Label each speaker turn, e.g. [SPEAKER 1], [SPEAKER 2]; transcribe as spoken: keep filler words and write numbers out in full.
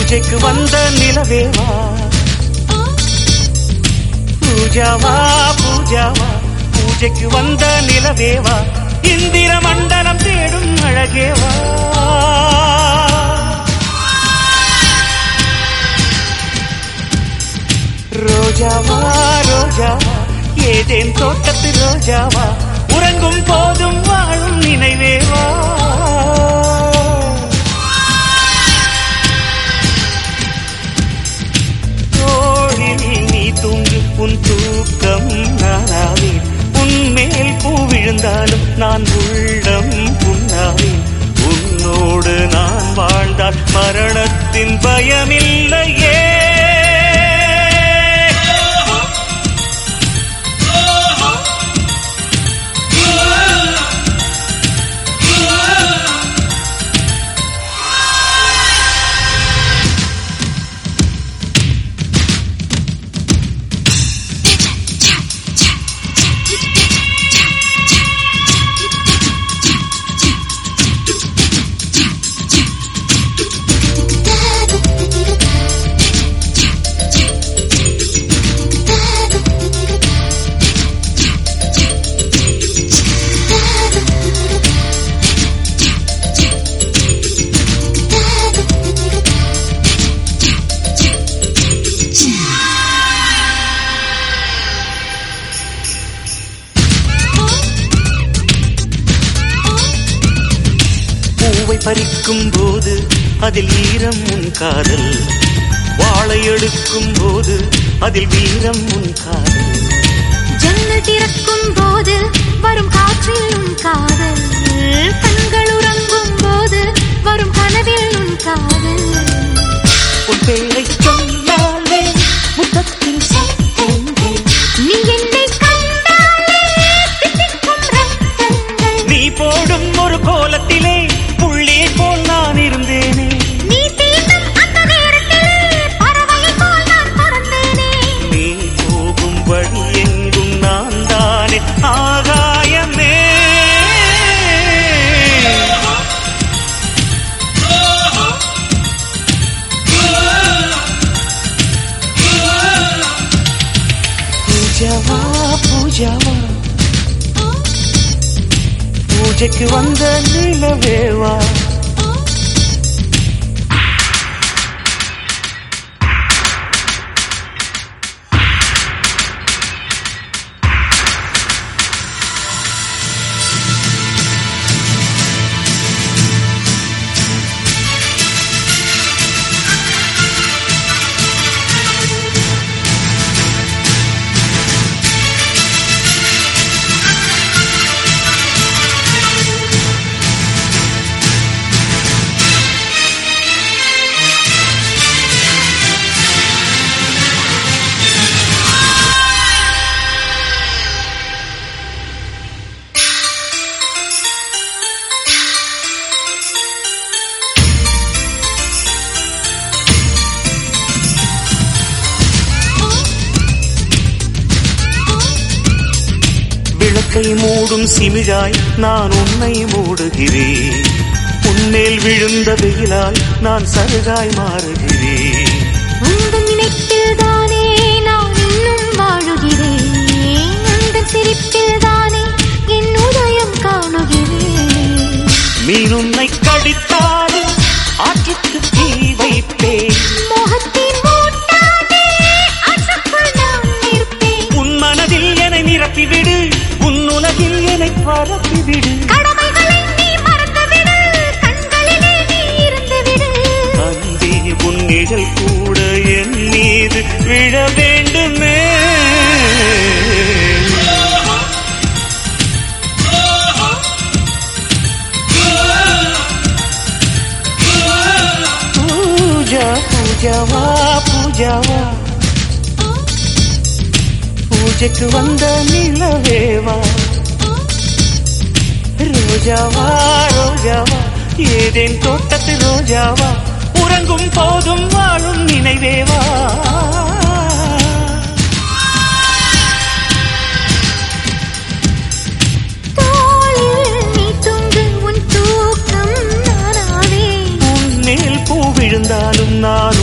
[SPEAKER 1] பூஜைக்கு வந்த நிலவேவா பூஜாவா பூஜாவா பூஜைக்கு வந்த நிலவேவா இந்திர மண்டலம் தேடும் அழகேவா ரோஜாவா ரோஜாவா ஏதேன் தோட்டத்து ரோஜாவா உறங்கும் போதும் வாழும் நினைவேவா நீ தூங்கு உன் தூக்கம் நானாவேன் உன்மேல் பூ விழுந்தாலும் நான் உள்ளம் புண்ணாவேன் உன்னோடு நான் வாழ்ந்தால் மரணத்தின் பயமில்லையே பறிக்கும் போது அதில் ஈரம் உன் காதல் வாழை எடுக்கும் போது அதில் வீரம் உன் காதல்
[SPEAKER 2] ஜன்னல் திறக்கும் போது வரும் காற்றில் உன் காதல் கண்கள் உறங்கும் போது வரும் கனவில் உன் காதல்
[SPEAKER 1] உன் பேரை சொன்னாலே முத்தத்தில் சத்தங்கள்
[SPEAKER 2] நீ என்னை கண்டாலே தித்திக்கும் ரத்தங்கள்
[SPEAKER 1] நீ போடும் ஒரு கோலத்திலே புள்ளி போல் நான் இருந்தேனே
[SPEAKER 2] நீ தீண்டும் அந்த நேரத்தில் பறவை போல் நான் பறந்தேனே
[SPEAKER 1] நீ போகும் வழி எங்கும் நான் தானே ஆகாயமே பூஜாவா பூஜாவா பூஜைக்கு வந்த நிலவேவா மூடும் சிமிழாய் நான் உன்னை மூடுகிறேன் உன்மேல் விழுந்த வெயிலாய் நான் சருகாய் மாறுகிறேன்
[SPEAKER 2] உந்தன் நினைப்பில் தானே நான் இன்னும் வாழுகிறேன் உந்தன் சிரிப்பில் தானே என் உதயம் காணுகிறேன்
[SPEAKER 1] மீன் உன்னை கடித்தாலும் ஆற்றுக்கு தீ வைப்பேன்
[SPEAKER 2] மோகத்தின் மூட்டாதே ஆற்றுக்குள் நான் நிற்பேன்
[SPEAKER 1] உன் மனதில் என்னை நிரப்பிவிடு உன் உலகில் என்னை பரப்பிவிடு
[SPEAKER 2] கடமைகளை நீ மறந்துவிடு கண்களிலே நீ இருந்துவிடு
[SPEAKER 1] அன்பே உன் நிழல் கூட என் மீது விழ வேண்டுமே பூஜா பூஜாவா பூஜாவா பூஜைக்கு வந்த நிலவேவா ரோஜாவா ரோஜாவா ஏதேன் தோட்டத்து ரோஜாவா உறங்கும் போதும் வாழும் நினைவேவா
[SPEAKER 2] தோளில் நீ தூங்கு உன் தூக்கம் நானாவே
[SPEAKER 1] உன் மேல் பூ விழுந்தாலும் நான்